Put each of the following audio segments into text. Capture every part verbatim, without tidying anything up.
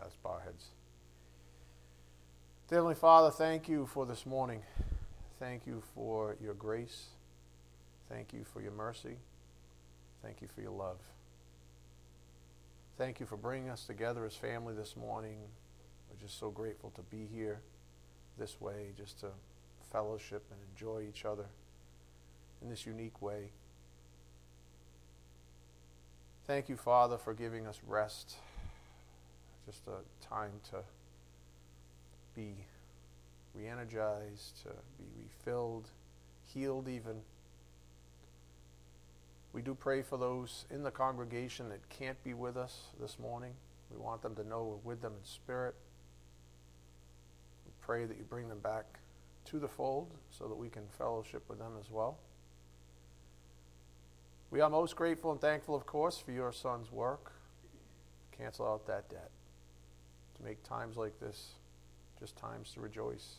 Let's bow our heads. Dear Heavenly Father, thank you for this morning. Thank you for your grace. Thank you for your mercy. Thank you for your love. Thank you for bringing us together as family this morning. We're just so grateful to be here this way, just to fellowship and enjoy each other in this unique way. Thank you, Father, for giving us rest, just a time to be re-energized, to be refilled, healed even. We do pray for those in the congregation that can't be with us this morning. We want them to know we're with them in spirit. We pray that you bring them back to the fold so that we can fellowship with them as well. We are most grateful and thankful, of course, for your Son's work. Cancel out that debt. To make times like this just times to rejoice.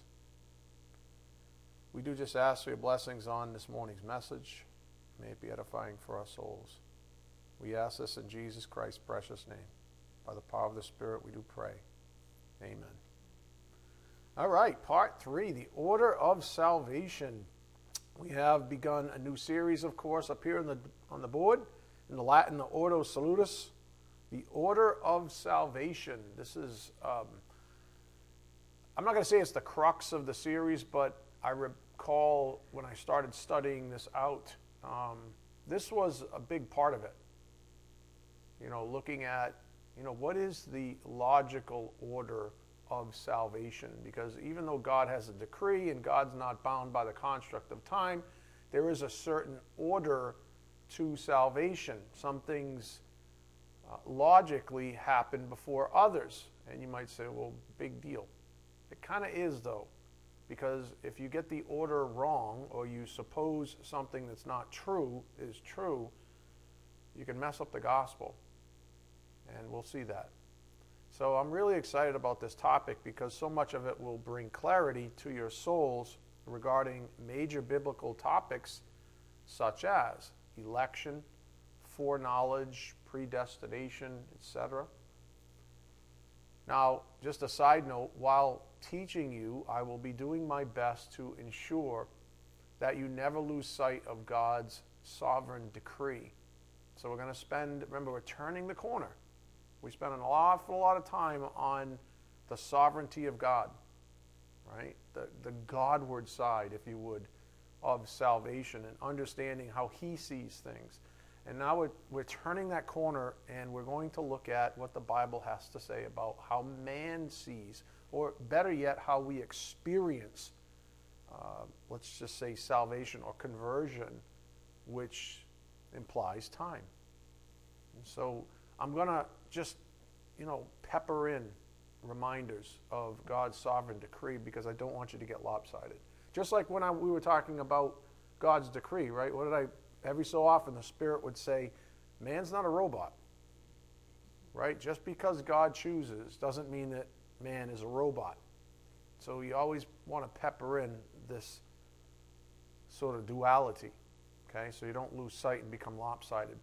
We do just ask for your blessings on this morning's message. May it be edifying for our souls. We ask this in Jesus Christ's precious name. By the power of the Spirit we do pray. Amen. All right, part three, the order of salvation. We have begun a new series, of course, up here on the, on the board. In the Latin, the Ordo Salutis. The order of salvation. This is, um, I'm not going to say it's the crux of the series, but I recall when I started studying this out, um, this was a big part of it. You know, looking at, you know, what is the logical order of salvation? Because even though God has a decree and God's not bound by the construct of time, there is a certain order to salvation. Some things uh, logically happen before others. And you might say, well, big deal. It kind of is, though. Because if you get the order wrong, or you suppose something that's not true is true, you can mess up the gospel. And we'll see that. So I'm really excited about this topic because so much of it will bring clarity to your souls regarding major biblical topics such as election, foreknowledge, predestination, et cetera. Now, just a side note, while teaching you, I will be doing my best to ensure that you never lose sight of God's sovereign decree. So we're going to spend, remember, we're turning the corner. We spend an awful lot of time on the sovereignty of God, right? The, the Godward side, if you would, of salvation and understanding how he sees things. And now we're, we're turning that corner and we're going to look at what the Bible has to say about how man sees, or better yet, how we experience, uh, let's just say salvation or conversion, which implies time. And so I'm going to just, you know, pepper in reminders of God's sovereign decree because I don't want you to get lopsided. Just like when I, we were talking about God's decree, right? What did I, every so often the Spirit would say, man's not a robot, right? Just because God chooses doesn't mean that man is a robot. So you always want to pepper in this sort of duality, okay? So you don't lose sight and become lopsided.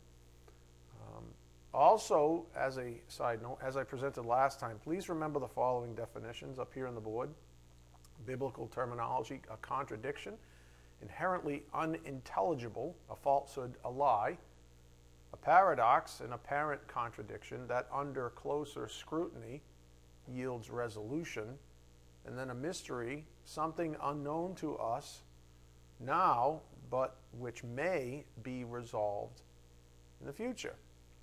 Um, Also, as a side note, as I presented last time, please remember the following definitions up here on the board. Biblical terminology: a contradiction, inherently unintelligible, a falsehood, a lie; a paradox, an apparent contradiction that under closer scrutiny yields resolution; and then a mystery, something unknown to us now, but which may be resolved in the future.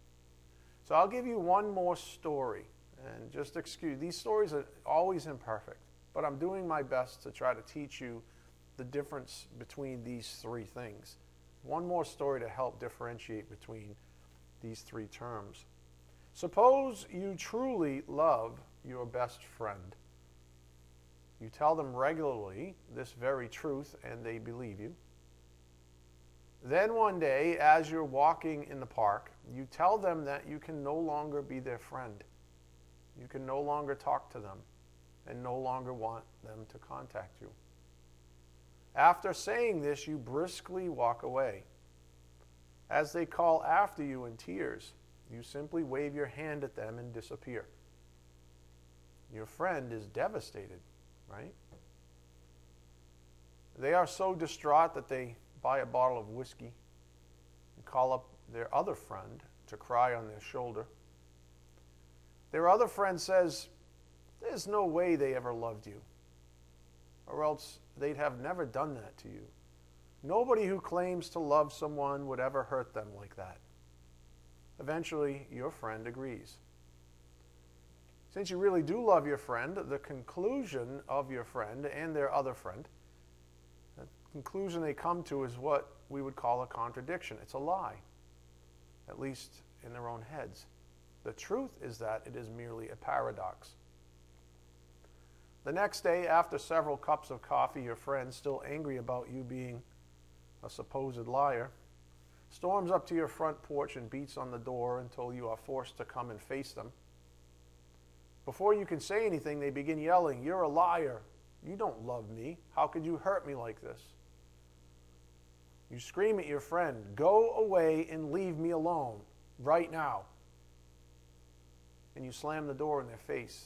So I'll give you one more story, and just excuse, these stories are always imperfect, but I'm doing my best to try to teach you the difference between these three things. One more story to help differentiate between these three terms. Suppose you truly love your best friend. You tell them regularly this very truth, and they believe you. Then one day, as you're walking in the park, you tell them that you can no longer be their friend. You can no longer talk to them and no longer want them to contact you. After saying this, you briskly walk away. As they call after you in tears, you simply wave your hand at them and disappear. your friend is devastated, right? They are so distraught that they buy a bottle of whiskey and call up their other friend to cry on their shoulder. Their other friend says, there's no way they ever loved you, or else they'd have never done that to you. Nobody who claims to love someone would ever hurt them like that. Eventually, your friend agrees. Since you really do love your friend, the conclusion of your friend and their other friend, the conclusion they come to is what we would call a contradiction. It's a lie, at least in their own heads. The truth is that it is merely a paradox. The next day, after several cups of coffee, your friend, still angry about you being a supposed liar, storms up to your front porch and beats on the door until you are forced to come and face them. Before you can say anything, they begin yelling, "You're a liar. You don't love me. How could you hurt me like this?" You scream at your friend, "Go away and leave me alone, right now." And you slam the door in their face.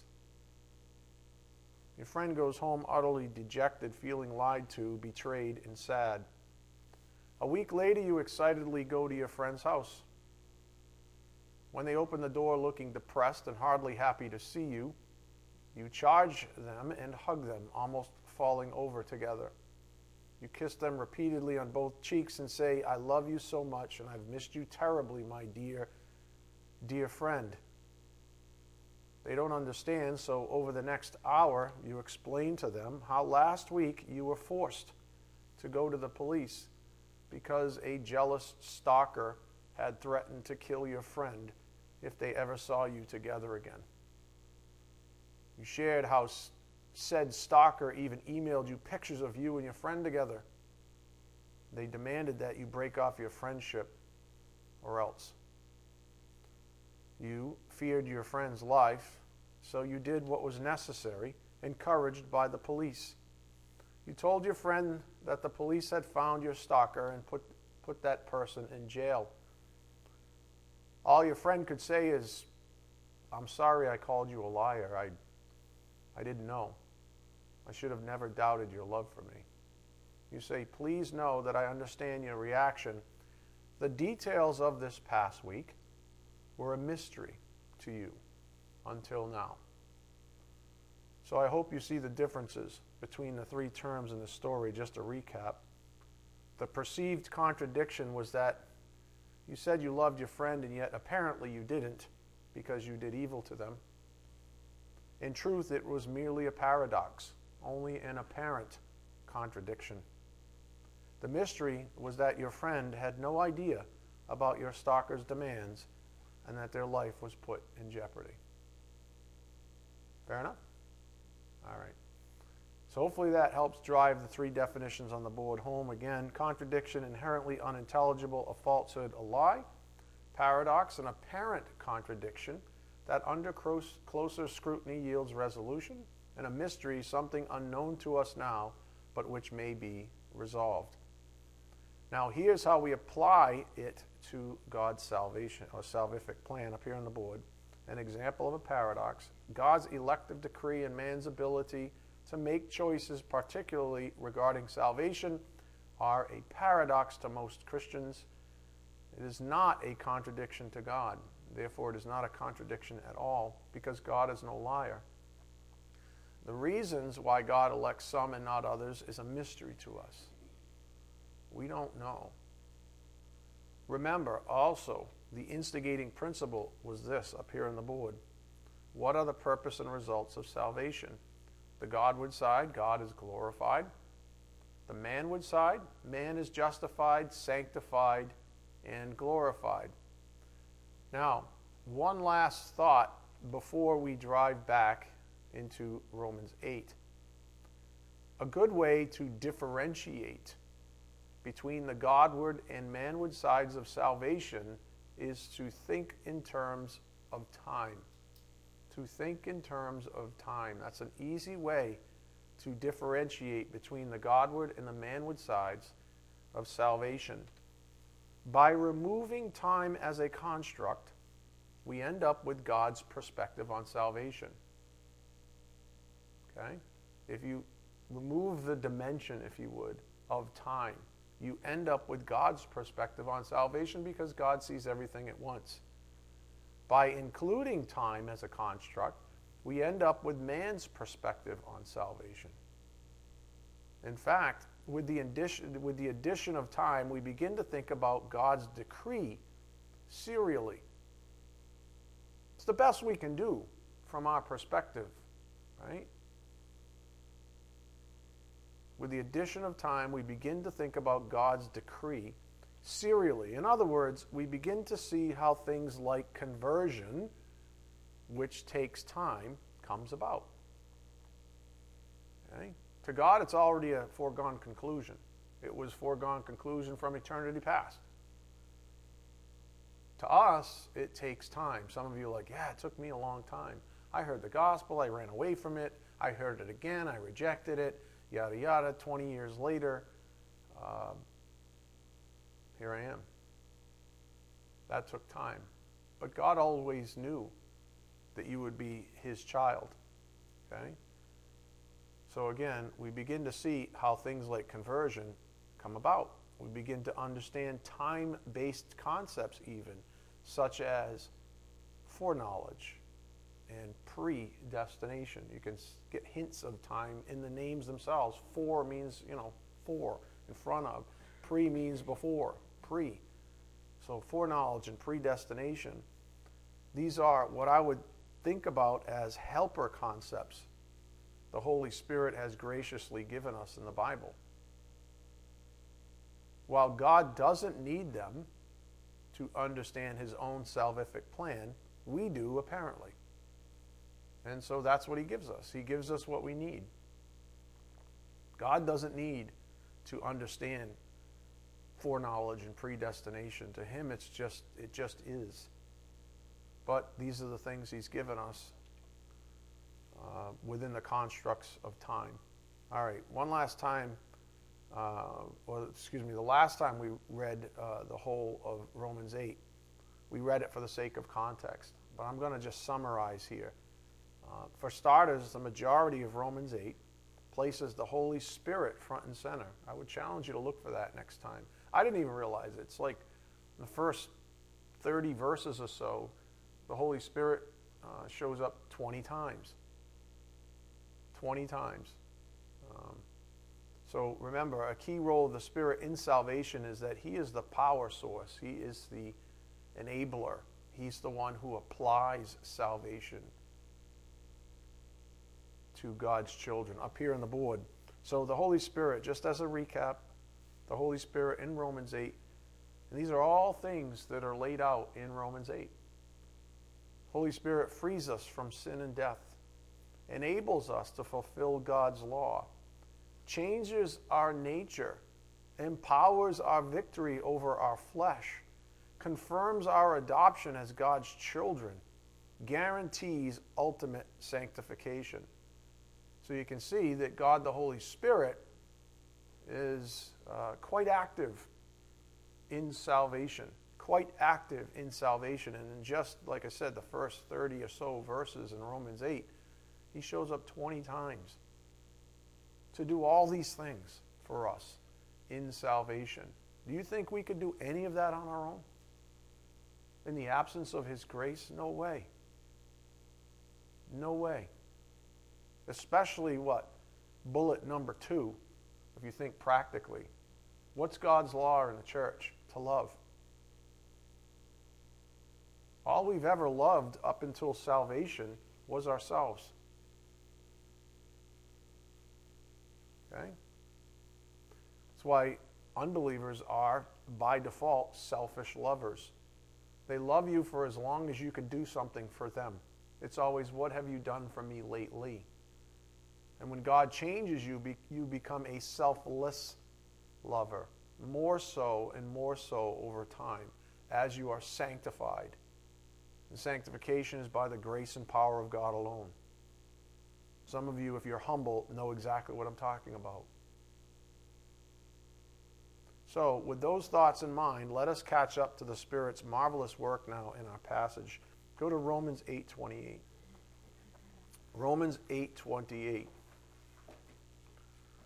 Your friend goes home utterly dejected, feeling lied to, betrayed, and sad. A week later, you excitedly go to your friend's house. When they open the door looking depressed and hardly happy to see you, you charge them and hug them, almost falling over together. You kiss them repeatedly on both cheeks and say, "I love you so much, and I've missed you terribly, my dear, dear friend." They don't understand, so over the next hour, you explain to them how last week you were forced to go to the police because a jealous stalker had threatened to kill your friend if they ever saw you together again. You shared how said stalker even emailed you pictures of you and your friend together. They demanded that you break off your friendship or else. You feared your friend's life, so you did what was necessary, encouraged by the police. You told your friend that the police had found your stalker and put, put that person in jail. All your friend could say is, "I'm sorry I called you a liar. I, I didn't know. I should have never doubted your love for me." You say, "Please know that I understand your reaction. The details of this past week were a mystery to you until now." So I hope you see the differences between the three terms in the story. Just to recap, the perceived contradiction was that you said you loved your friend, and yet apparently you didn't because you did evil to them. In truth, it was merely a paradox, only an apparent contradiction. The mystery was that your friend had no idea about your stalker's demands and that their life was put in jeopardy. Fair enough? All right. So hopefully that helps drive the three definitions on the board home. Again, contradiction, inherently unintelligible, a falsehood, a lie. Paradox, an apparent contradiction that under closer scrutiny yields resolution. And a mystery, something unknown to us now, but which may be resolved. Now here's how we apply it to God's salvation, or salvific plan up here on the board. An example of a paradox. God's elective decree and man's ability to make choices, particularly regarding salvation, are a paradox to most Christians. It is not a contradiction to God. Therefore, it is not a contradiction at all, because God is no liar. The reasons why God elects some and not others is a mystery to us. We don't know. Remember, also, the instigating principle was this up here on the board. What are the purpose and results of salvation? The Godward side, God is glorified. The manward side, man is justified, sanctified, and glorified. Now, one last thought before we drive back into Romans eight. A good way to differentiate between the Godward and manward sides of salvation is to think in terms of time. To think in terms of time. That's an easy way to differentiate between the Godward and the manward sides of salvation. By removing time as a construct, we end up with God's perspective on salvation. Okay? If you remove the dimension, if you would, of time, you end up with God's perspective on salvation because God sees everything at once. By including time as a construct, we end up with man's perspective on salvation. In fact, with the addition, with the addition of time, we begin to think about God's decree serially. It's the best we can do from our perspective, right? With the addition of time, we begin to think about God's decree serially. In other words, we begin to see how things like conversion, which takes time, comes about. Okay? To God, it's already a foregone conclusion. It was foregone conclusion from eternity past. To us, it takes time. Some of you are like, yeah, it took me a long time. I heard the gospel, I ran away from it, I heard it again, I rejected it, yada, yada. twenty years later, uh, here I am. That took time. But God always knew that you would be his child. Okay? So again, we begin to see how things like conversion come about. We begin to understand time-based concepts even, such as foreknowledge and predestination. You can get hints of time in the names themselves. Fore means, you know, for, in front of. Pre means before, pre. So foreknowledge and predestination, these are what I would think about as helper concepts the Holy Spirit has graciously given us in the Bible. While God doesn't need them to understand his own salvific plan, we do apparently. And so that's what he gives us. He gives us what we need. God doesn't need to understand foreknowledge and predestination. To him, it's just it just is. But these are the things he's given us uh, within the constructs of time. All right, one last time, uh, or excuse me, the last time we read uh, the whole of Romans eight, we read it for the sake of context. But I'm going to just summarize here. Uh, for starters, the majority of Romans eight places the Holy Spirit front and center. I would challenge you to look for that next time. I didn't even realize it. It's like the first thirty verses or so, the Holy Spirit uh, shows up twenty times. twenty times. Um, so remember, a key role of the Spirit in salvation is that he is the power source. He is the enabler. He's the one who applies salvation to God's children. Up here on the board. So the Holy Spirit, just as a recap, the Holy Spirit in Romans eight, and these are all things that are laid out in Romans eight. Holy Spirit frees us from sin and death, enables us to fulfill God's law, changes our nature, empowers our victory over our flesh, confirms our adoption as God's children, guarantees ultimate sanctification. So you can see that God the Holy Spirit is uh, quite active in salvation, quite active in salvation. And in just, like I said, the first thirty or so verses in Romans eight, he shows up twenty times to do all these things for us in salvation. Do you think we could do any of that on our own? In the absence of his grace? No way. No way. Especially what? Bullet number two, if you think practically. What's God's law in the church? To love. All we've ever loved up until salvation was ourselves. Okay? That's why unbelievers are, by default, selfish lovers. They love you for as long as you can do something for them. It's always, what have you done for me lately? And when God changes you, you become a selfless lover. More so and more so over time as you are sanctified. And sanctification is by the grace and power of God alone. Some of you, if you're humble, know exactly what I'm talking about. So, with those thoughts in mind, let us catch up to the Spirit's marvelous work now in our passage. Go to Romans eight twenty-eight. Romans eight twenty-eight.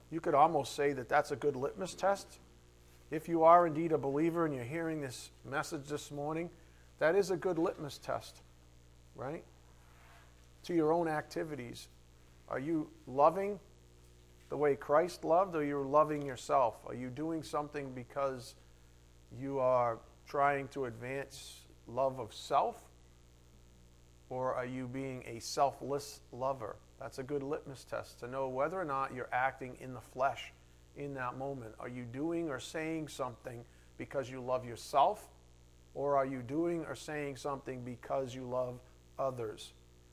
you could almost say that that's a good litmus test. If you are indeed a believer and you're hearing this message this morning, that is a good litmus test, right? To your own activities. Are you loving the way Christ loved, or are you loving yourself? Are you doing something because you are trying to advance love of self, or are you being a selfless lover? That's a good litmus test to know whether or not you're acting in the flesh in that moment. Are you doing or saying something because you love yourself, or are you doing or saying something because you love others?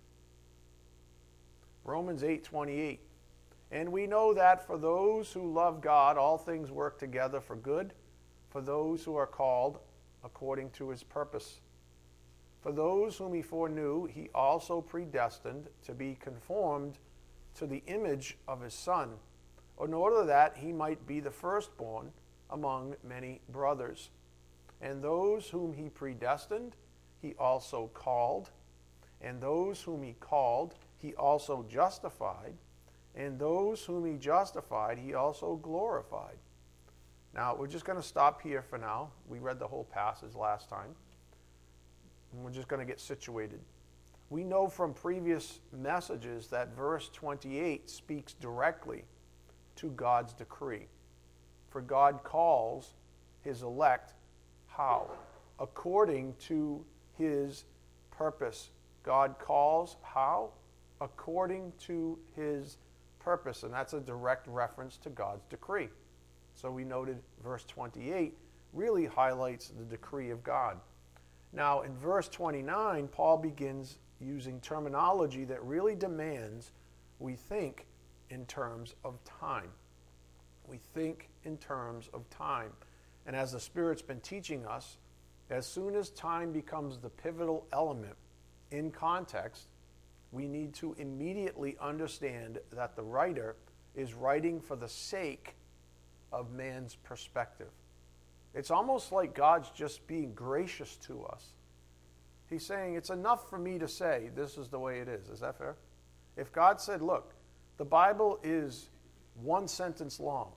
Romans eight twenty-eight. And we know that for those who love God, all things work together for good, for those who are called according to his purpose. For those whom he foreknew, he also predestined to be conformed to the image of his Son, in order that he might be the firstborn among many brothers. And those whom he predestined, he also called. And those whom he called, he also justified. And those whom he justified, he also glorified. Now, we're just going to stop here for now. We read the whole passage last time. And we're just going to get situated. We know from previous messages that verse twenty-eight speaks directly to God's decree. For God calls his elect how? According to his purpose. God calls how? According to his purpose. And that's a direct reference to God's decree. So we noted verse twenty-eight really highlights the decree of God. Now, in verse twenty-nine, Paul begins using terminology that really demands we think in terms of time. We think in terms of time. And as the Spirit's been teaching us, as soon as time becomes the pivotal element in context, we need to immediately understand that the writer is writing for the sake of man's perspective. It's almost like God's just being gracious to us. He's saying, it's enough for me to say, this is the way it is. Is that fair? If God said, look, the Bible is one sentence long.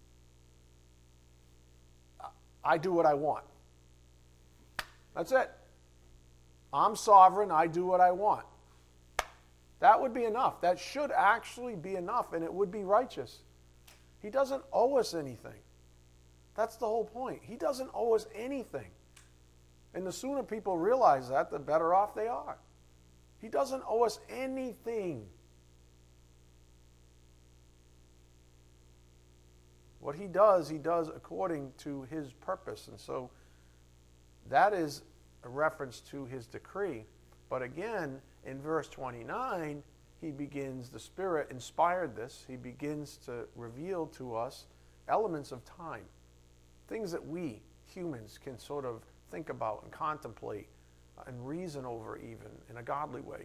I do what I want. That's it. I'm sovereign. I do what I want. That would be enough. That should actually be enough, and it would be righteous. He doesn't owe us anything. That's the whole point. He doesn't owe us anything. And the sooner people realize that, the better off they are. He doesn't owe us anything. What he does, he does according to his purpose. And so that is a reference to his decree. But again, in verse twenty-nine, he begins, the Spirit inspired this, he begins to reveal to us elements of time. Things that we, humans, can sort of think about and contemplate and reason over even in a godly way.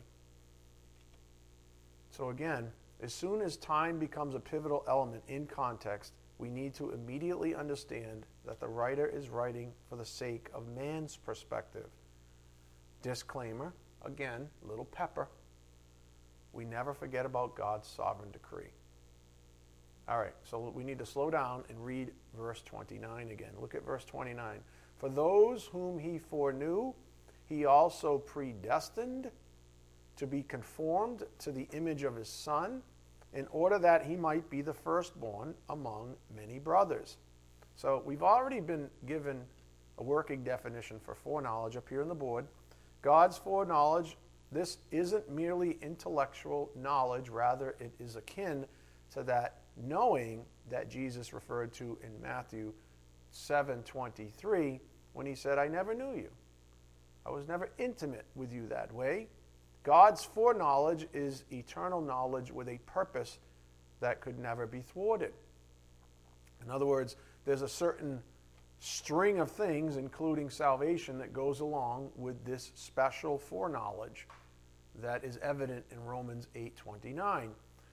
So again, as soon as time becomes a pivotal element in context, we need to immediately understand that the writer is writing for the sake of man's perspective. Disclaimer, again, little pepper. We never forget about God's sovereign decree. All right, so we need to slow down and read verse twenty-nine again. Look at verse twenty-nine. For those whom he foreknew, he also predestined to be conformed to the image of his Son, in order that he might be the firstborn among many brothers. So we've already been given a working definition for foreknowledge up here on the board. God's foreknowledge, this isn't merely intellectual knowledge, rather it is akin to that knowing that Jesus referred to in Matthew seven twenty-three when he said, I never knew you. I was never intimate with you that way. God's foreknowledge is eternal knowledge with a purpose that could never be thwarted. In other words, there's a certain string of things, including salvation, that goes along with this special foreknowledge that is evident in Romans eight twenty-nine.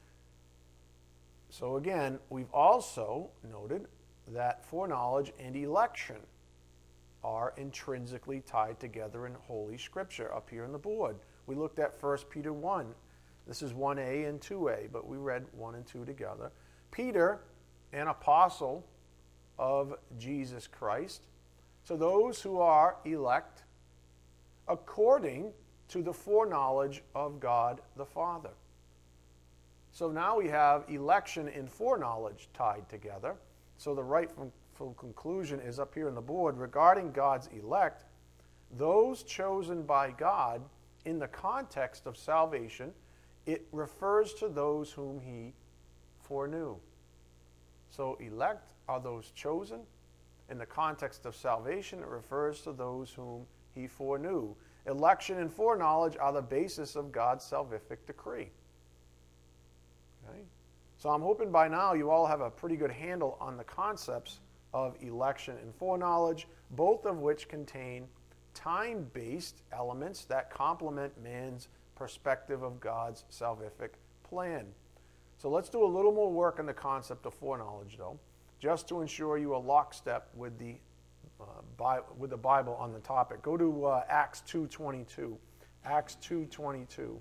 So again, we've also noted that foreknowledge and election are intrinsically tied together in Holy Scripture up here on the board. We looked at First Peter one. This is one A and two A, but we read one and two together. Peter an apostle of Jesus Christ, to those who are elect according to the foreknowledge of God the Father. So now we have election and foreknowledge tied together. So the rightful conclusion is up here on the board. Regarding God's elect, those chosen by God in the context of salvation, it refers to those whom he foreknew. So elect are those chosen. In the context of salvation, it refers to those whom he foreknew. Election and foreknowledge are the basis of God's salvific decree. Okay? So I'm hoping by now you all have a pretty good handle on the concepts of election and foreknowledge, both of which contain time-based elements that complement man's perspective of God's salvific plan. So let's do a little more work on the concept of foreknowledge, though, just to ensure you are lockstep with the uh, Bi- with the Bible on the topic. Go to uh, Acts two twenty-two. Acts two twenty-two.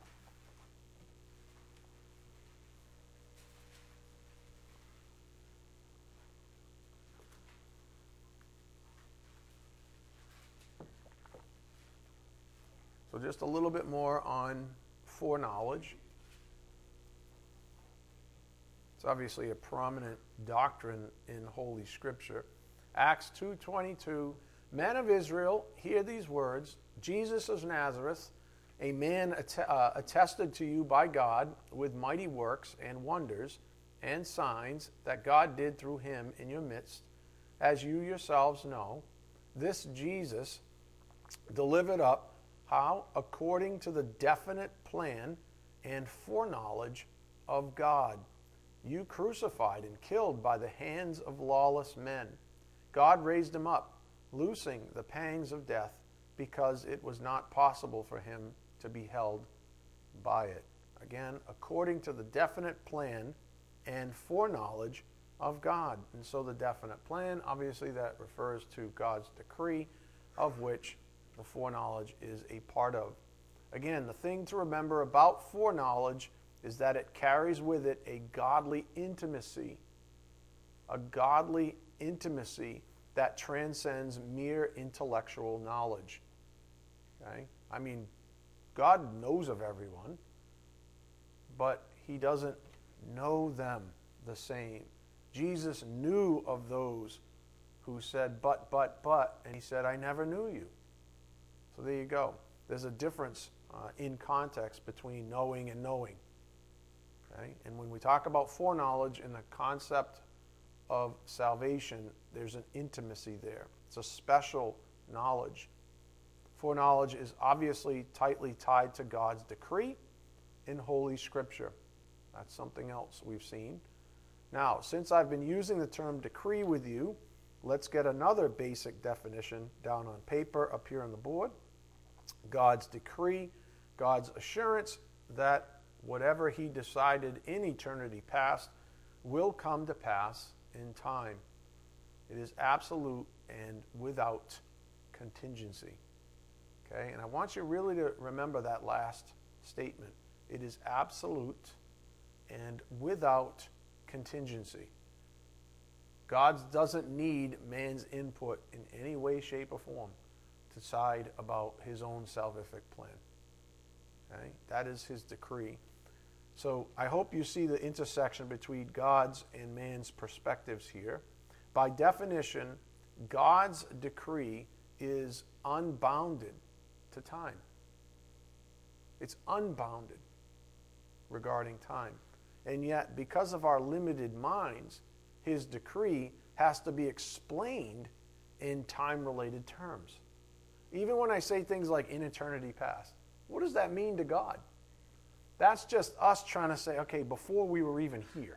So just a little bit more on foreknowledge. It's obviously a prominent doctrine in Holy Scripture. Acts two twenty-two, men of Israel, hear these words, Jesus of Nazareth, a man att- uh, attested to you by God with mighty works and wonders and signs that God did through him in your midst, as you yourselves know, this Jesus delivered up, how? According to the definite plan and foreknowledge of God. You crucified and killed by the hands of lawless men. God raised him up, loosing the pangs of death, because it was not possible for him to be held by it. Again, according to the definite plan and foreknowledge of God. And so the definite plan, obviously that refers to God's decree, of which the foreknowledge is a part of. Again, the thing to remember about foreknowledge is that it carries with it a godly intimacy, a godly intimacy that transcends mere intellectual knowledge. Okay? I mean, God knows of everyone, but he doesn't know them the same. Jesus knew of those who said, but, but, but, and he said, I never knew you. So there you go. There's a difference uh, in context between knowing and knowing. Okay? And when we talk about foreknowledge in the concept of salvation, there's an intimacy there. It's a special knowledge. Foreknowledge is obviously tightly tied to God's decree in Holy Scripture. That's something else we've seen. Now, since I've been using the term decree with you, let's get another basic definition down on paper up here on the board. God's decree, God's assurance that whatever he decided in eternity past will come to pass in time. It is absolute and without contingency. Okay? And I want you really to remember that last statement. It is absolute and without contingency. God doesn't need man's input in any way, shape, or form to decide about his own salvific plan. Okay? That is his decree. So I hope you see the intersection between God's and man's perspectives here. By definition, God's decree is unbounded to time. It's unbounded regarding time. And yet, because of our limited minds, his decree has to be explained in time-related terms. Even when I say things like in eternity past, what does that mean to God? That's just us trying to say, okay, before we were even here,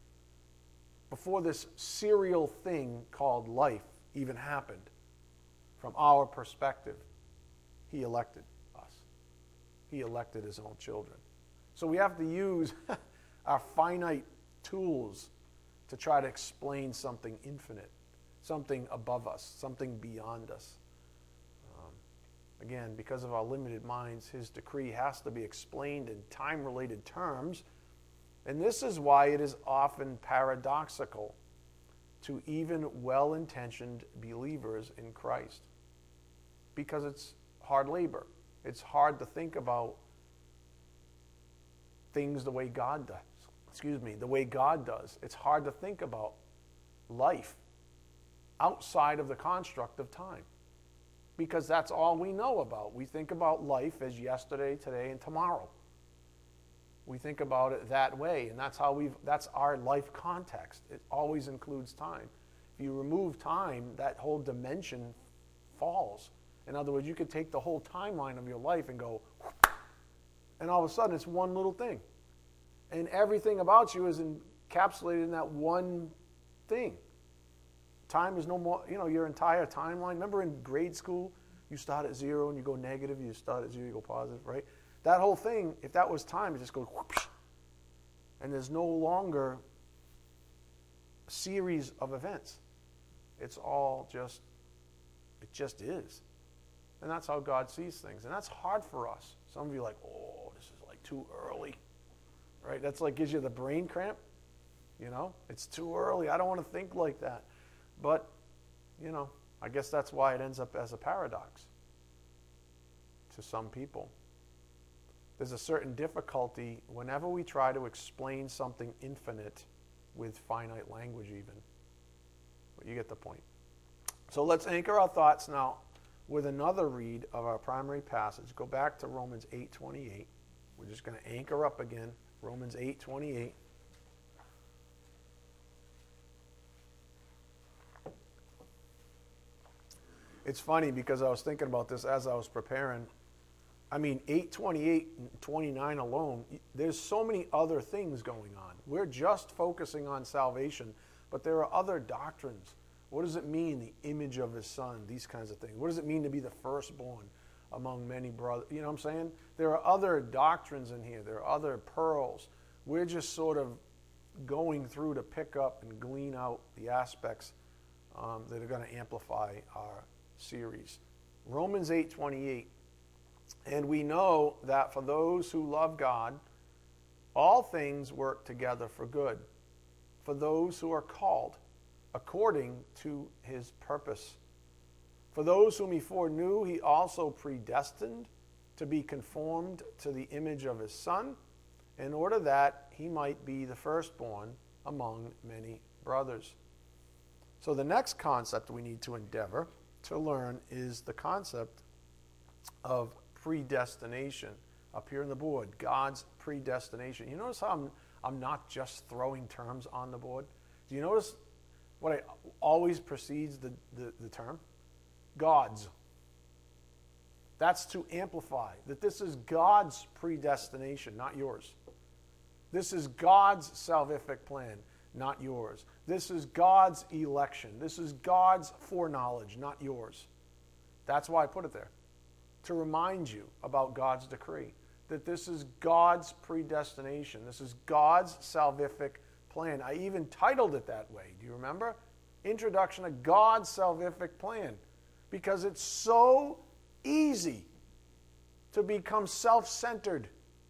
before this serial thing called life even happened, from our perspective, he elected us. He elected his own children. So we have to use our finite tools to try to explain something infinite, something above us, something beyond us. Um, again, because of our limited minds, his decree has to be explained in time-related terms And this is why it is often paradoxical to even well-intentioned believers in Christ. Because it's hard labor. It's hard to think about things the way God does. Excuse me, the way God does. It's hard to think about life outside of the construct of time. Because that's all we know about. We think about life as yesterday, today, and tomorrow. We think about it that way, and that's how we've that's our life context. It always includes time. If you remove time, that whole dimension falls. In other words, you could take the whole timeline of your life and go, and all of a sudden it's one little thing. And everything about you is encapsulated in that one thing. Time is no more, you know, your entire timeline. Remember in grade school, you start at zero and you go negative, you start at zero, you go positive, right? That whole thing, if that was time, it just goes whoosh, and there's no longer a series of events. It's all just, it just is. And that's how God sees things. And that's hard for us. Some of you are like, oh, this is like too early, right? That's like gives you the brain cramp, you know? It's too early. I don't want to think like that. But, you know, I guess that's why it ends up as a paradox to some people. There's a certain difficulty whenever we try to explain something infinite with finite language even. But you get the point. So let's anchor our thoughts now with another read of our primary passage. Go back to Romans eight twenty-eight. We're just going to anchor up again. Romans eight twenty-eight. It's funny because I was thinking about this as I was preparing. I mean, eight twenty-eight and twenty-nine alone, there's so many other things going on. We're just focusing on salvation, but there are other doctrines. What does it mean, the image of his son, these kinds of things? What does it mean to be the firstborn among many brothers? You know what I'm saying? There are other doctrines in here. There are other pearls. We're just sort of going through to pick up and glean out the aspects um, that are going to amplify our series. Romans eight twenty-eight. And we know that for those who love God, all things work together for good, for those who are called according to his purpose. For those whom he foreknew, he also predestined to be conformed to the image of his Son, in order that he might be the firstborn among many brothers. So the next concept we need to endeavor to learn is the concept of predestination. Up here on the board, God's predestination. You notice how I'm, I'm not just throwing terms on the board? Do you notice what I always precedes the, the, the term? God's. That's to amplify that this is God's predestination, not yours. This is God's salvific plan, not yours. This is God's election. This is God's foreknowledge, not yours. That's why I put it there. To remind you about God's decree. That this is God's predestination. This is God's salvific plan. I even titled it that way. Do you remember? Introduction to God's salvific plan. Because it's so easy to become self-centered.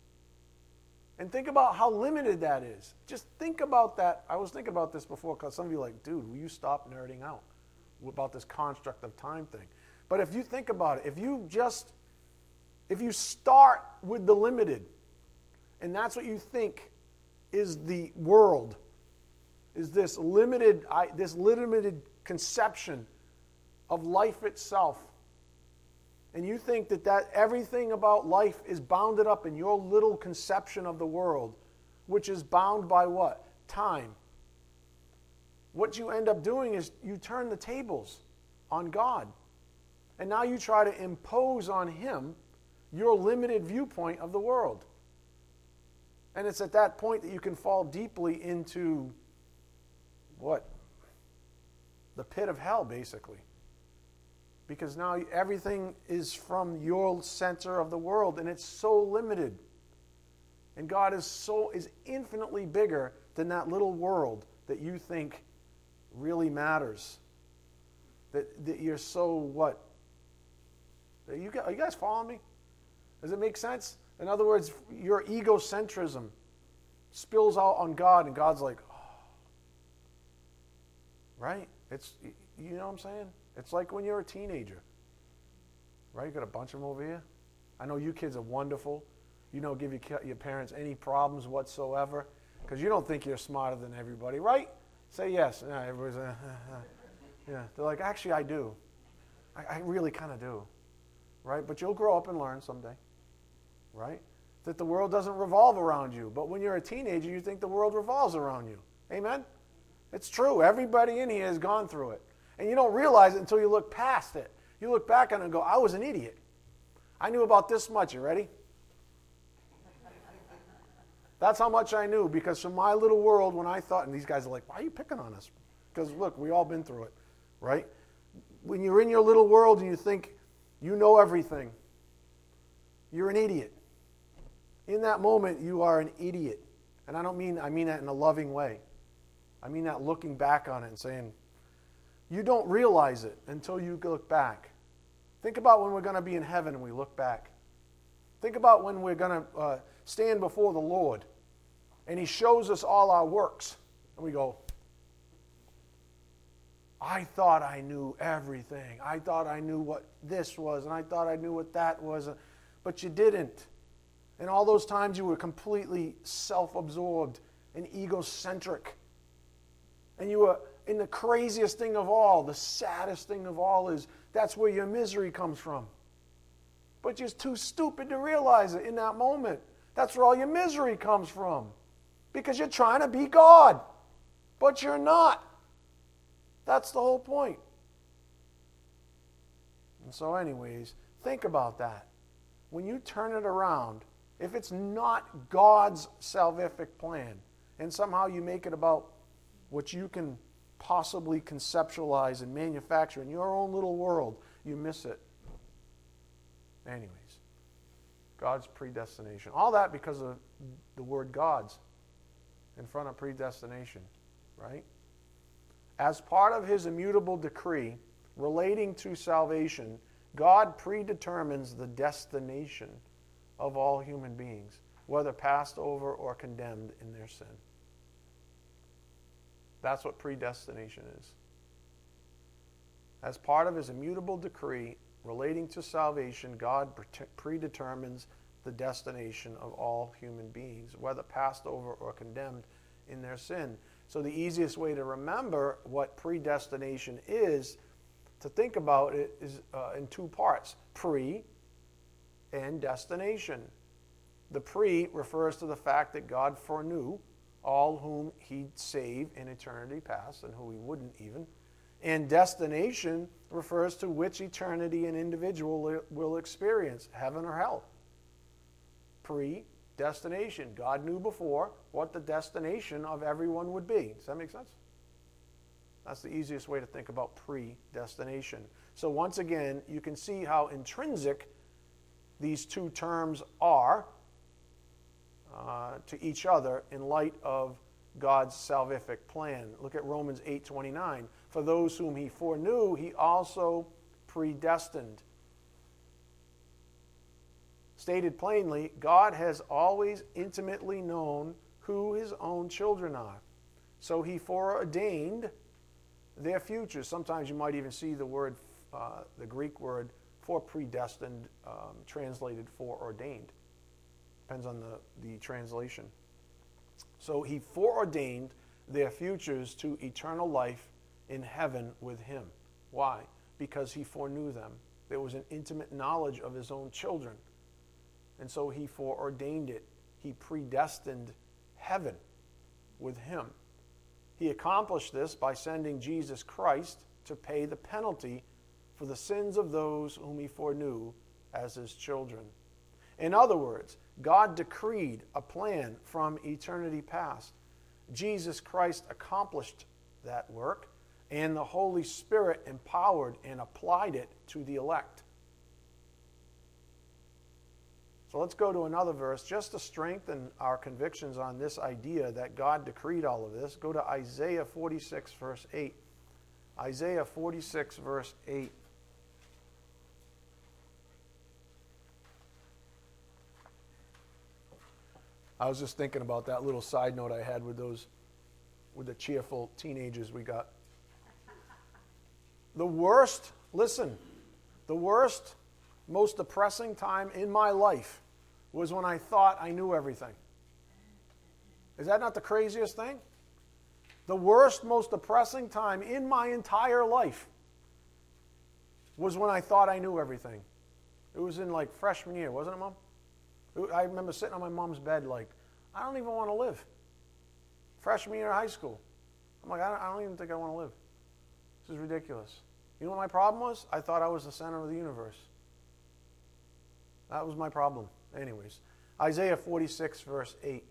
And think about how limited that is. Just think about that. I was thinking about this before because some of you are like, dude, will you stop nerding out about this construct of time thing? But if you think about it, if you just, if you start with the limited, and that's what you think is the world, is this limited, this limited conception of life itself, and you think that, that everything about life is bounded up in your little conception of the world, which is bound by what? Time. What you end up doing is you turn the tables on God. And now you try to impose on him your limited viewpoint of the world. And it's at that point that you can fall deeply into what? The pit of hell, basically. Because now everything is from your center of the world, and it's so limited. And God is so is infinitely bigger than that little world that you think really matters. That, that you're so what? Are you, are you guys following me? Does it make sense? In other words, your egocentrism spills out on God, and God's like, oh. Right? It's, you know what I'm saying? It's like when you're a teenager. Right? You got a bunch of them over here. I know you kids are wonderful. You don't give your, your parents any problems whatsoever because you don't think you're smarter than everybody, right? Say yes. Yeah, everybody's, uh, uh, uh. Yeah. They're like, actually, I do. I, I really kind of do. Right? But you'll grow up and learn someday. Right? That the world doesn't revolve around you. But when you're a teenager, you think the world revolves around you. Amen? It's true. Everybody in here has gone through it. And you don't realize it until you look past it. You look back on it and go, I was an idiot. I knew about this much. You ready? That's how much I knew, because from my little world, when I thought, and these guys are like, why are you picking on us? Because look, we all been through it, right? When you're in your little world and you think you know everything, you're an idiot. In that moment, you are an idiot. And I don't mean, I mean that in a loving way. I mean that looking back on it and saying, you don't realize it until you look back. Think about when we're going to be in heaven and we look back. Think about when we're going to uh, stand before the Lord and He shows us all our works. And we go, I thought I knew everything. I thought I knew what this was, and I thought I knew what that was. But you didn't. And all those times you were completely self-absorbed and egocentric. And you were, and the craziest thing of all, the saddest thing of all is that's where your misery comes from. But you're too stupid to realize it in that moment. That's where all your misery comes from. Because you're trying to be God. But you're not. That's the whole point. And so anyways, think about that. When you turn it around, if it's not God's salvific plan, and somehow you make it about what you can possibly conceptualize and manufacture in your own little world, you miss it. Anyways, God's predestination. All that because of the word God's in front of predestination, right? As part of His immutable decree relating to salvation, God predetermines the destination of all human beings, whether passed over or condemned in their sin. That's what predestination is. As part of His immutable decree relating to salvation, God predetermines the destination of all human beings, whether passed over or condemned in their sin. So the easiest way to remember what predestination is, to think about it, is uh, in two parts: pre and destination. The pre refers to the fact that God foreknew all whom He'd save in eternity past and who He wouldn't even. And destination refers to which eternity an individual will experience, heaven or hell. Predestination. God knew before what the destination of everyone would be. Does that make sense? That's the easiest way to think about predestination. So once again, you can see how intrinsic these two terms are uh, to each other in light of God's salvific plan. Look at Romans eight twenty-nine. For those whom He foreknew, He also predestined. Stated plainly, God has always intimately known who His own children are. So He foreordained their futures. Sometimes you might even see the word, uh, the Greek word for predestined, um, translated foreordained. Depends on the, the translation. So He foreordained their futures to eternal life in heaven with Him. Why? Because He foreknew them. There was an intimate knowledge of His own children. And so He foreordained it. He predestined heaven with Him. He accomplished this by sending Jesus Christ to pay the penalty for the sins of those whom He foreknew as His children. In other words, God decreed a plan from eternity past. Jesus Christ accomplished that work, and the Holy Spirit empowered and applied it to the elect. So let's go to another verse just to strengthen our convictions on this idea that God decreed all of this. Go to Isaiah forty-six, verse eight. Isaiah forty-six, verse eight. I was just thinking about that little side note I had with those, with the cheerful teenagers we got. The worst, listen, the worst, most depressing time in my life was when I thought I knew everything. Is that not the craziest thing? The worst, most depressing time in my entire life was when I thought I knew everything. It was in like freshman year, wasn't it, Mom? I remember sitting on my mom's bed like, I don't even want to live. Freshman year of high school. I'm like, I don't, I don't even think I want to live. This is ridiculous. You know what my problem was? I thought I was the center of the universe. That was my problem. Anyways, Isaiah forty-six, verse eight.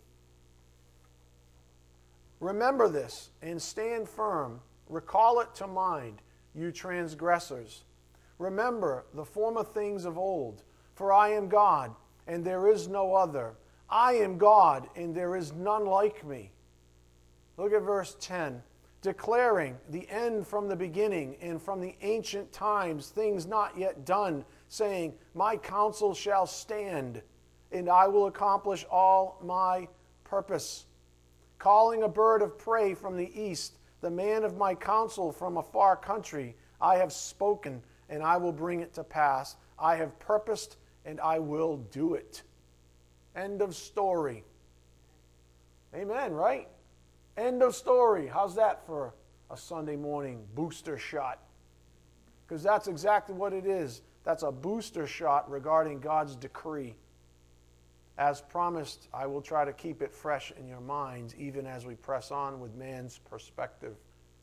Remember this and stand firm. Recall it to mind, you transgressors. Remember the former things of old. For I am God, and there is no other. I am God, and there is none like me. Look at verse ten. Declaring the end from the beginning, and from the ancient times things not yet done, saying, my counsel shall stand, and I will accomplish all my purpose. Calling a bird of prey from the east, the man of my counsel from a far country, I have spoken, and I will bring it to pass. I have purposed, and I will do it. End of story. Amen, right? End of story. How's that for a Sunday morning booster shot? Because that's exactly what it is. That's a booster shot regarding God's decree. As promised, I will try to keep it fresh in your minds, even as we press on with man's perspective.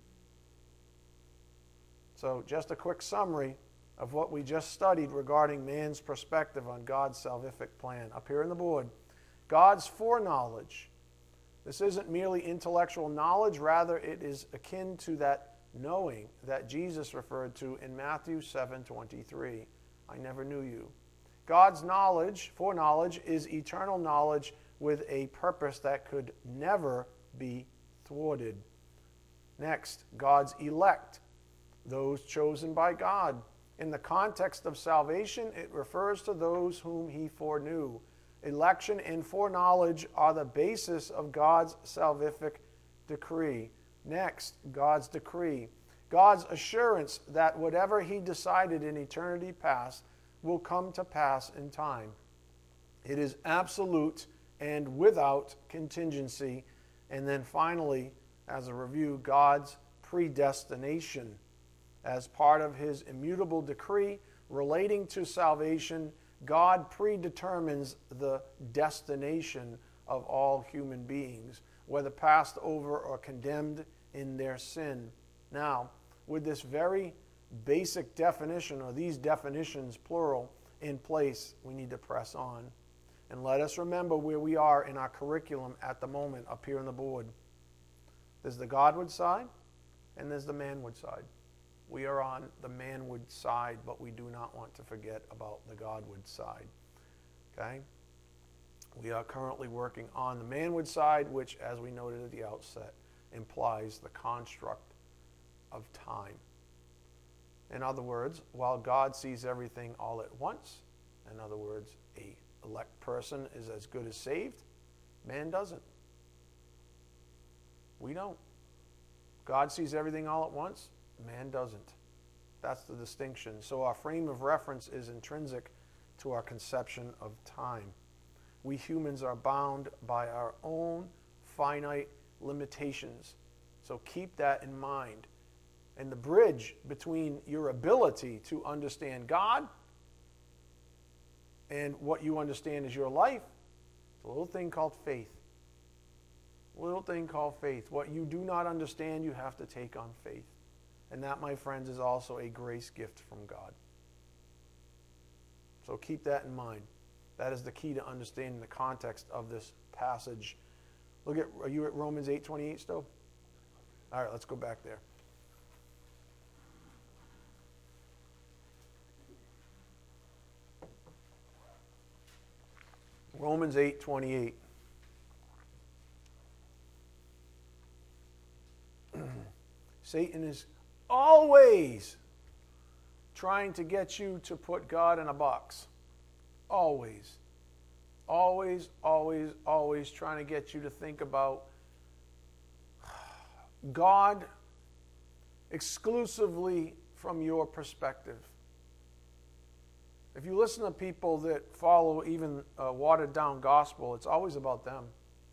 So, just a quick summary of what we just studied regarding man's perspective on God's salvific plan. Up here on the board, God's foreknowledge. This isn't merely intellectual knowledge, rather it is akin to that knowing that Jesus referred to in Matthew seven twenty-three. I never knew you. God's knowledge, foreknowledge, is eternal knowledge with a purpose that could never be thwarted. Next, God's elect, those chosen by God. In the context of salvation, it refers to those whom he foreknew. Election and foreknowledge are the basis of God's salvific decree. Next, God's decree. God's assurance that whatever he decided in eternity past will come to pass in time. It is absolute and without contingency. And then finally, as a review, God's predestination. As part of his immutable decree relating to salvation, God predetermines the destination of all human beings, whether passed over or condemned in their sin. Now, with this very basic definition, or these definitions, plural, in place, we need to press on. And let us remember where we are in our curriculum at the moment up here on the board. There's the Godward side, and there's the manward side. We are on the manward side, but we do not want to forget about the Godward side. Okay? We are currently working on the manward side, which, as we noted at the outset, implies the construct of time. In other words, while God sees everything all at once, in other words, a elect person is as good as saved, man doesn't. We don't. God sees everything all at once, man doesn't. That's the distinction. So our frame of reference is intrinsic to our conception of time. We humans are bound by our own finite limitations. So keep that in mind. And the bridge between your ability to understand God and what you understand as your life, it's a little thing called faith. A little thing called faith. What you do not understand, you have to take on faith. And that, my friends, is also a grace gift from God. So keep that in mind. That is the key to understanding the context of this passage. Look at, are you at Romans eight twenty-eight still? All right, let's go back there. Romans eight twenty-eight. Satan is always trying to get you to put God in a box. Always. always, always, always trying to get you to think about God exclusively from your perspective. If you listen to people that follow even a watered-down gospel, it's always about them.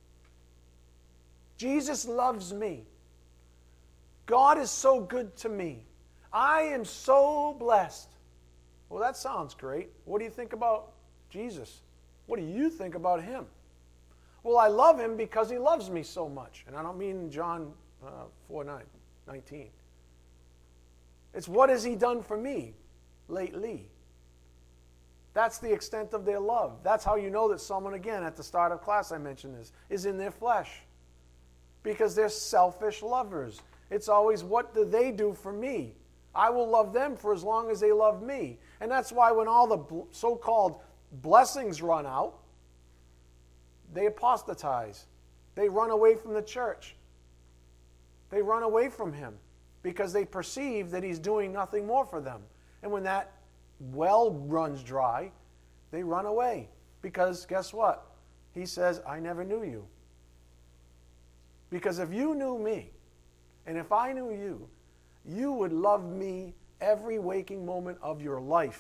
Jesus loves me. God is so good to me. I am so blessed. Well, that sounds great. What do you think about Jesus? What do you think about him? Well, I love him because he loves me so much. And I don't mean John uh, four nine, nineteen. It's what has he done for me lately? That's the extent of their love. That's how you know that someone, again, at the start of class I mentioned this, is in their flesh. Because they're selfish lovers. It's always, what do they do for me? I will love them for as long as they love me. And that's why when all the so-called blessings run out, they apostatize. They run away from the church. They run away from him because they perceive that he's doing nothing more for them. And when that well runs dry, they run away. Because guess what? He says, I never knew you. Because if you knew me, and if I knew you, you would love me every waking moment of your life.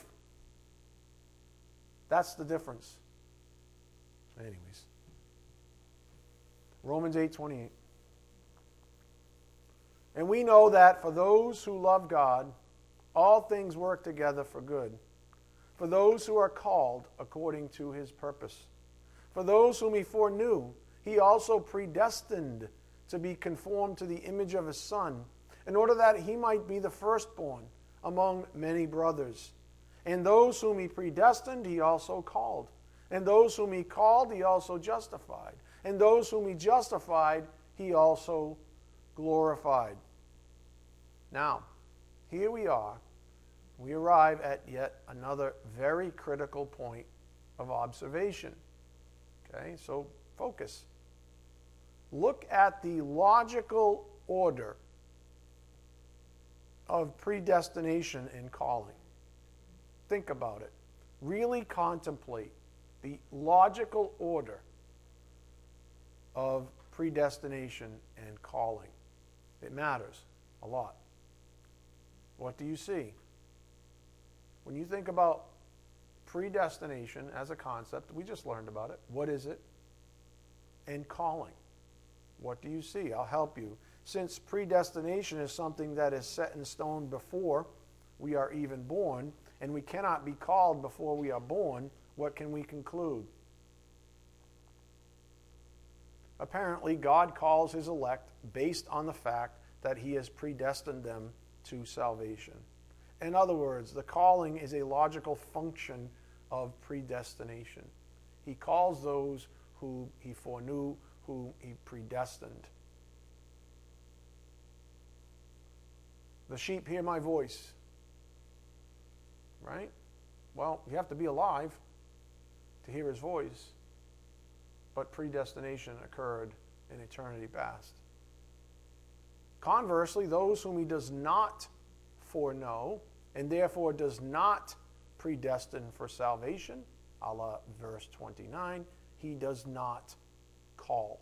That's the difference. Anyways. Romans eight twenty-eight. And we know that for those who love God, all things work together for good, for those who are called according to his purpose. For those whom he foreknew, he also predestined to be conformed to the image of his Son, in order that he might be the firstborn among many brothers. And those whom he predestined, he also called. And those whom he called, he also justified. And those whom he justified, he also glorified. Now, here we are. We arrive at yet another very critical point of observation. Okay, so focus. Look at the logical order of predestination and calling. Think about it. Really contemplate the logical order of predestination and calling. It matters a lot. What do you see? When you think about predestination as a concept, we just learned about it. What is it? And calling. What do you see? I'll help you. Since predestination is something that is set in stone before we are even born, and we cannot be called before we are born, what can we conclude? Apparently, God calls his elect based on the fact that he has predestined them to salvation. In other words, the calling is a logical function of predestination. He calls those who he foreknew, who he predestined. The sheep hear my voice. Right? Well, you have to be alive to hear his voice. But predestination occurred in eternity past. Conversely, those whom he does not foreknow, and therefore does not predestine for salvation, a la verse twenty-nine, he does not call.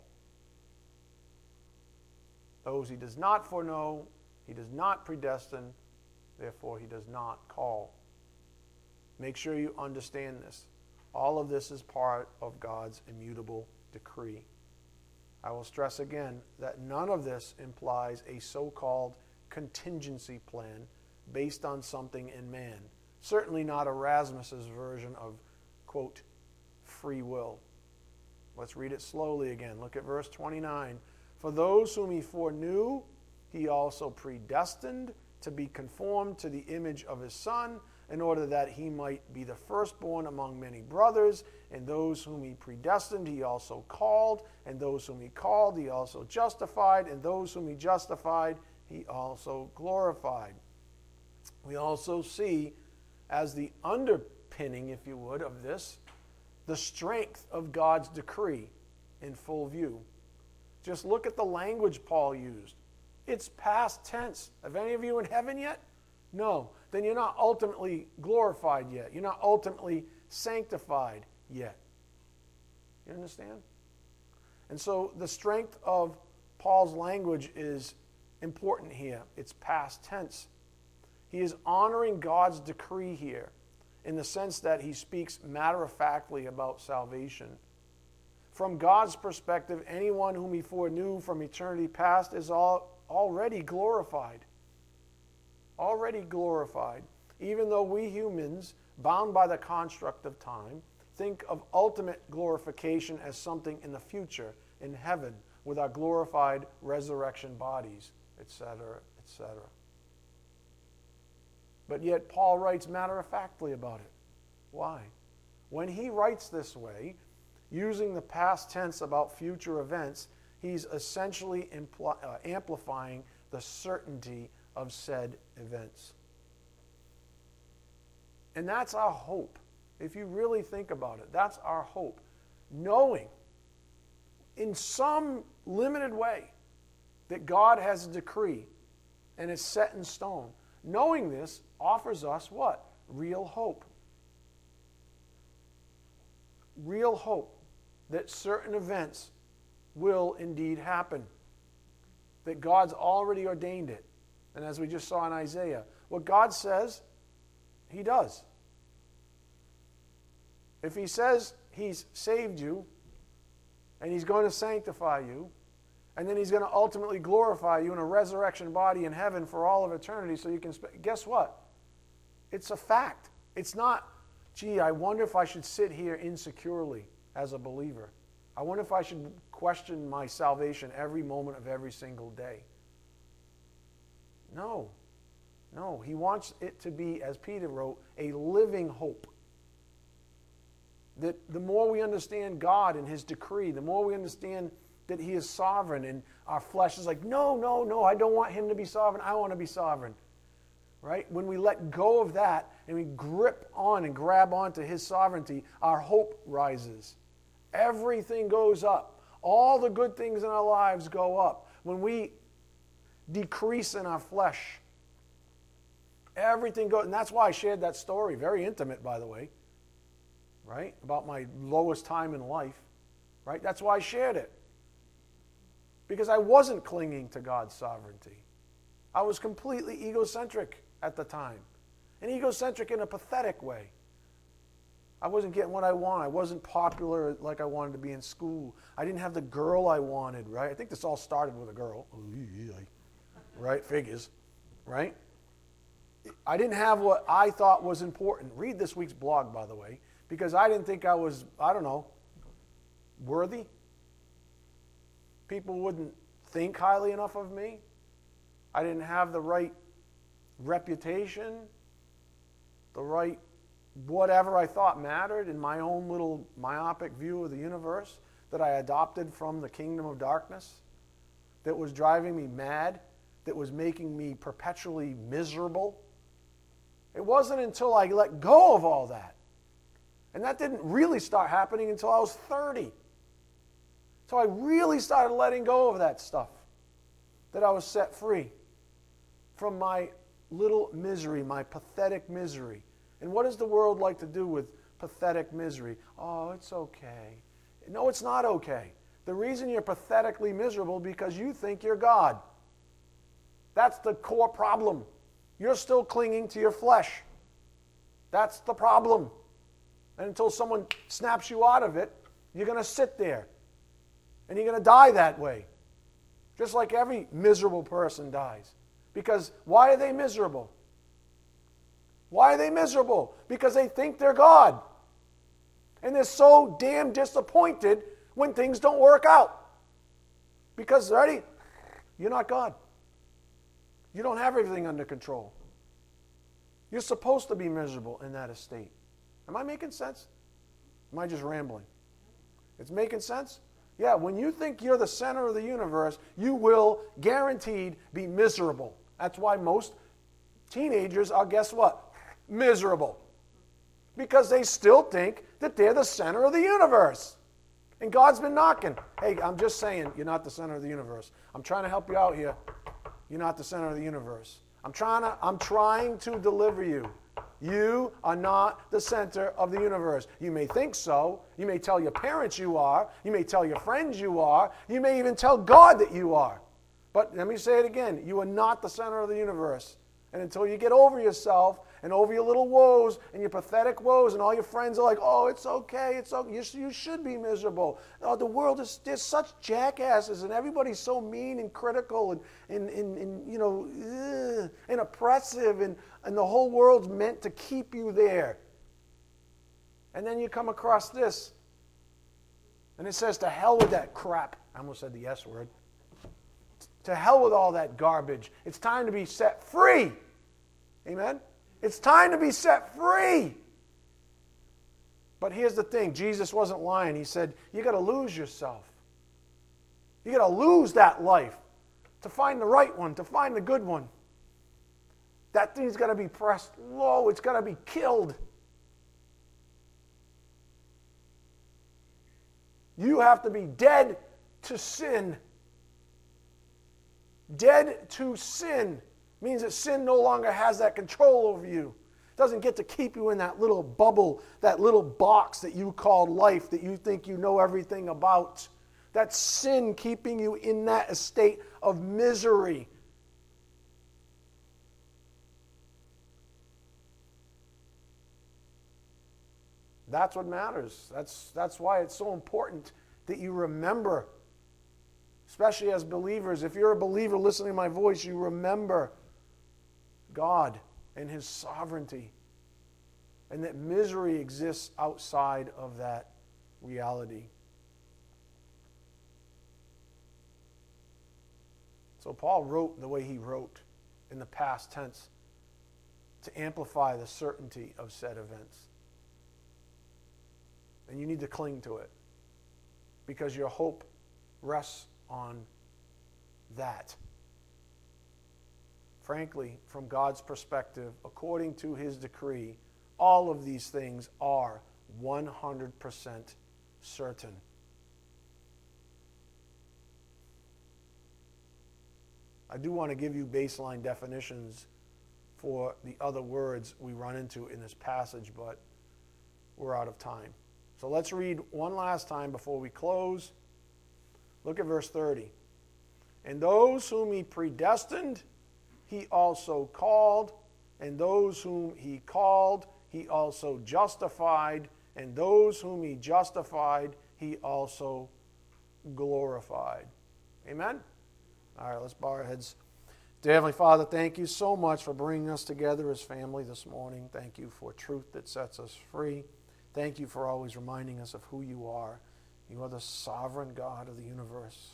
Those he does not foreknow, he does not predestine, therefore he does not call. Make sure you understand this. All of this is part of God's immutable decree. I will stress again that none of this implies a so-called contingency plan based on something in man. Certainly not Erasmus's version of, quote, free will. Let's read it slowly again. Look at verse twenty-nine. For those whom he foreknew, he also predestined to be conformed to the image of his Son, in order that he might be the firstborn among many brothers. And those whom he predestined, he also called. And those whom he called, he also justified. And those whom he justified, he also glorified. We also see, as the underpinning, if you would, of this, the strength of God's decree in full view. Just look at the language Paul used. It's past tense. Have any of you in heaven yet? No. Then you're not ultimately glorified yet. You're not ultimately sanctified yet. You understand? And so the strength of Paul's language is important here. It's past tense. He is honoring God's decree here in the sense that he speaks matter-of-factly about salvation. From God's perspective, anyone whom he foreknew from eternity past is all, already glorified. Already glorified. Even though we humans, bound by the construct of time, think of ultimate glorification as something in the future, in heaven, with our glorified resurrection bodies, et cetera, et cetera. But yet Paul writes matter-of-factly about it. Why? When he writes this way, using the past tense about future events, he's essentially impl- uh, amplifying the certainty of said events. And that's our hope. If you really think about it, that's our hope. Knowing in some limited way that God has a decree and it's set in stone. Knowing this offers us what? Real hope. Real hope that certain events will indeed happen. That God's already ordained it. And as we just saw in Isaiah, what God says, he does. If he says he's saved you, and he's going to sanctify you, and then he's going to ultimately glorify you in a resurrection body in heaven for all of eternity so you can... Sp- guess what? It's a fact. It's not, gee, I wonder if I should sit here insecurely as a believer. I wonder if I should question my salvation every moment of every single day. No. No. He wants it to be, as Peter wrote, a living hope. That the more we understand God and his decree, the more we understand that he is sovereign, and our flesh is like, no, no, no, I don't want him to be sovereign. I want to be sovereign. Right? When we let go of that and we grip on and grab onto his sovereignty, our hope rises. Everything goes up. All the good things in our lives go up. When we decrease in our flesh, everything goes, and that's why I shared that story, very intimate, by the way, right? About my lowest time in life, right? That's why I shared it. Because I wasn't clinging to God's sovereignty. I was completely egocentric at the time. And egocentric in a pathetic way. I wasn't getting what I wanted. I wasn't popular like I wanted to be in school. I didn't have the girl I wanted, right? I think this all started with a girl. Right? Figures. Right? I didn't have what I thought was important. Read this week's blog, by the way. Because I didn't think I was, I don't know, worthy. People wouldn't think highly enough of me. I didn't have the right reputation, the right whatever I thought mattered in my own little myopic view of the universe that I adopted from the kingdom of darkness, that was driving me mad, that was making me perpetually miserable. It wasn't until I let go of all that, and that didn't really start happening until I was thirty. So I really started letting go of that stuff, that I was set free from my little misery, my pathetic misery. And what does the world like to do with pathetic misery? Oh, it's okay. No, it's not okay. The reason you're pathetically miserable is because you think you're God. That's the core problem. You're still clinging to your flesh. That's the problem. And until someone snaps you out of it, you're going to sit there. And you're going to die that way. Just like every miserable person dies. Because why are they miserable? Why are they miserable? Because they think they're God. And they're so damn disappointed when things don't work out. Because, ready? You're not God. You don't have everything under control. You're supposed to be miserable in that estate. Am I making sense? Am I just rambling? It's making sense? Yeah, when you think you're the center of the universe, you will guaranteed be miserable. That's why most teenagers are, guess what? Miserable. Because they still think that they're the center of the universe. And God's been knocking. Hey, I'm just saying, you're not the center of the universe. I'm trying to help you out here. You're not the center of the universe. I'm trying to, I'm trying to deliver you You are not the center of the universe. You may think so. You may tell your parents you are. You may tell your friends you are. You may even tell God that you are. But let me say it again. You are not the center of the universe. And until you get over yourself and over your little woes and your pathetic woes, and all your friends are like, oh, it's okay, it's okay. You, you should be miserable. Oh, the world is, there's such jackasses, and everybody's so mean and critical and, and, and, and you know, ugh, and oppressive, and, and the whole world's meant to keep you there. And then you come across this, and it says, to hell with that crap. I almost said the S word. To hell with all that garbage. It's time to be set free. Amen? It's time to be set free. But here's the thing. Jesus wasn't lying. He said, you got to lose yourself. You got to lose that life to find the right one, to find the good one. That thing's got to be pressed low. It's got to be killed. You have to be dead to sin. Dead to sin means that sin no longer has that control over you. It doesn't get to keep you in that little bubble, that little box that you call life, that you think you know everything about. That's sin keeping you in that estate of misery. That's what matters. That's, that's why it's so important that you remember. Especially as believers, if you're a believer listening to my voice, you remember God and His sovereignty, and that misery exists outside of that reality. So Paul wrote the way he wrote in the past tense to amplify the certainty of said events. And you need to cling to it, because your hope rests on that. Frankly, from God's perspective, according to His decree, all of these things are one hundred percent certain. I do want to give you baseline definitions for the other words we run into in this passage, but we're out of time. So let's read one last time before we close. Look at verse thirty. And those whom He predestined, He also called. And those whom He called, He also justified. And those whom He justified, He also glorified. Amen? All right, let's bow our heads. Dear Heavenly Father, thank you so much for bringing us together as family this morning. Thank you for truth that sets us free. Thank you for always reminding us of who you are. You are the sovereign God of the universe.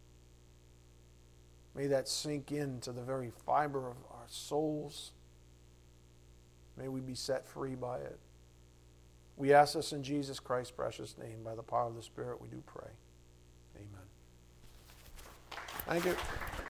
May that sink into the very fiber of our souls. May we be set free by it. We ask this in Jesus Christ's precious name. By the power of the Spirit, we do pray. Amen. Thank you.